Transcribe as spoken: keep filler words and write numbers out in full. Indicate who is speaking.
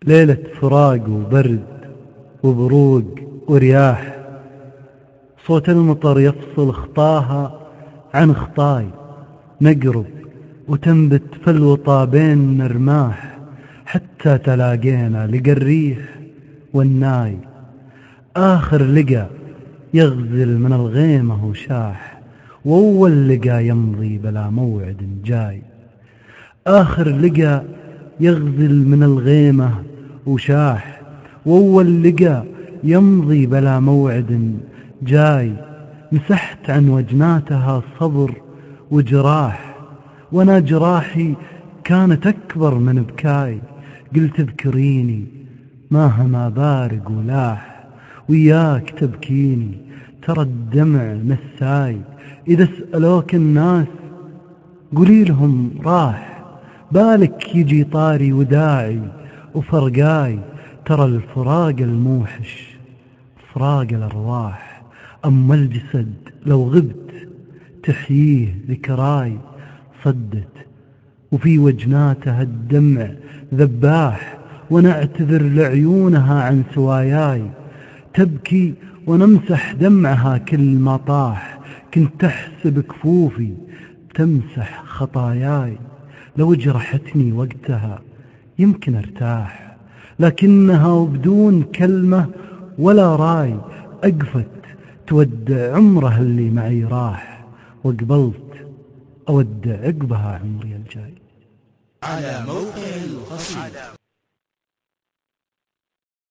Speaker 1: ليلة فراق وبرد وبروق ورياح، صوت المطر يفصل خطاها عن خطاي، نقرب وتنبت في الوطا بين نرماح، حتى تلاقينا لقى الريح والناي، آخر لقى يغزل من الغيمة وشاح، وأول لقى يمضي بلا موعد جاي. آخر لقى يغزل من الغيمة وشاح، وأول لقى يمضي بلا موعد جاي. مسحت عن وجناتها صبر وجراح، وانا جراحي كانت اكبر من بكاي. قلت اذكريني ماهما بارق ولاح، وياك تبكيني ترى الدمع نساي. اذا سألوك الناس قولي لهم راح، بالك يجي طاري وداعي وفرقاي. ترى الفراق الموحش فراق الارواح، اما الجسد لو غبت تحييه ذكراي. صدت وفي وجناتها الدمع ذباح، وانا اعتذر لعيونها عن سواياي. تبكي ونمسح دمعها كل ما طاح، كنت احسب كفوفي تمسح خطاياي. لو جرحتني وقتها يمكن ارتاح، لكنها وبدون كلمة ولا راي أقفت تودع عمرها اللي معي راح، وقبلت أودع عقبها عمري الجاي.
Speaker 2: على موقع القصيدة.